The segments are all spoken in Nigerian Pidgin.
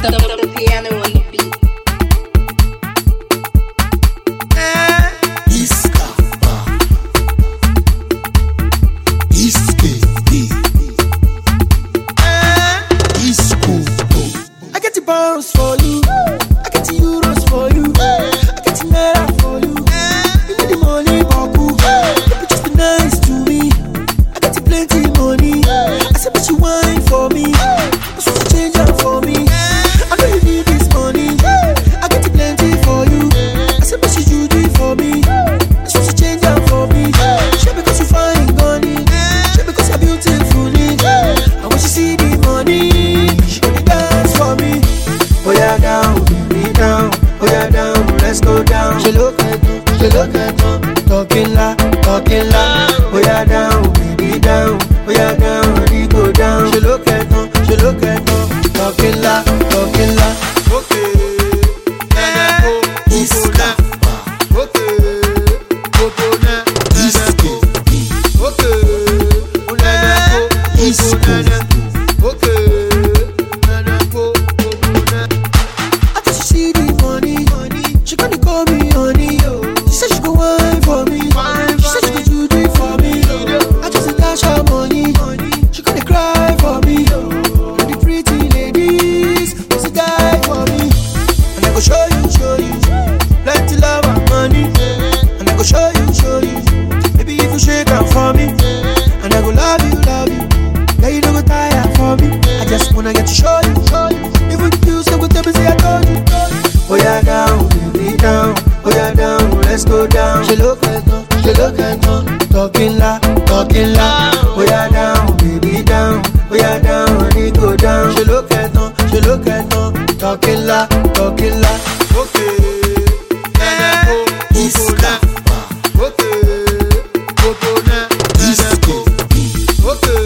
the piano on the beat. I get the pounds for you, I get the euros for you, I get the naira for you. You need the money, Baku. You just be nice to me. I get the plenty money. I said, but you wine for me. I said, you change up for me. I know you need this money. I get the plenty for you. I said, but you do it for me. I said, you change up for me. Share because you find money. Share because you're beautiful. And when she see the money, she gonna dance for me. Oh yeah, down, baby, down. Oh yeah, down, let's go down. She look at talking la. Oh yeah, down, baby, down. Oh yeah, down, we go down. She look at talking la. Okay, Iska. Okay, Popona. Iska. Okay, Iska. Okay, I just see the money. She gonna call me honey. She said she go wine for me. She said she go do it for me. I just dash her money. She gonna cry for me. And the pretty ladies must die for me. And I go show you plenty love and money. And I go show you maybe if you shake her for me. And I go love you. Yeah, you don't go tire for me. I just wanna get to show you. Even you still go tell me say I told you. Oh yeah, down, baby, down. Oh yeah, down, let's go down. She look at talking la. Oh yeah, down, baby, down. Oh yeah, down, we go down. She look at talking la. okay, Iska. Okay, Popona. Iska. Okay,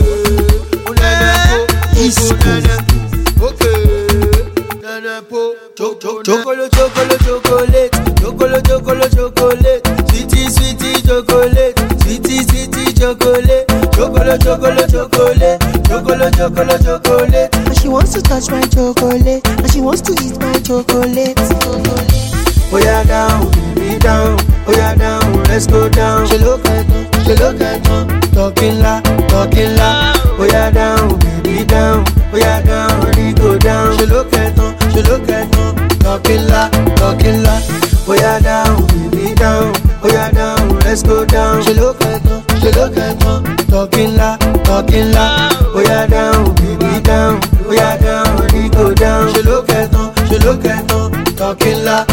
Iska. okay, Nana Po. Chocolate. Sweetie chocolate. Sweetie chocolate. Chocolate. And she wants to touch my chocolate. And she wants to eat my chocolate. Oh yeah, down, baby, down. Oh yeah, down, let's go down. She look at talking la. Oh yeah, down, baby, down. Oh yeah, down, we go down. She look at talking la. Oh yeah, down, baby, down. Oh yeah, down, let's go down. She look at talking la. Oh yeah, down, baby, down. Oh yeah, down, we go down. She look at talking la.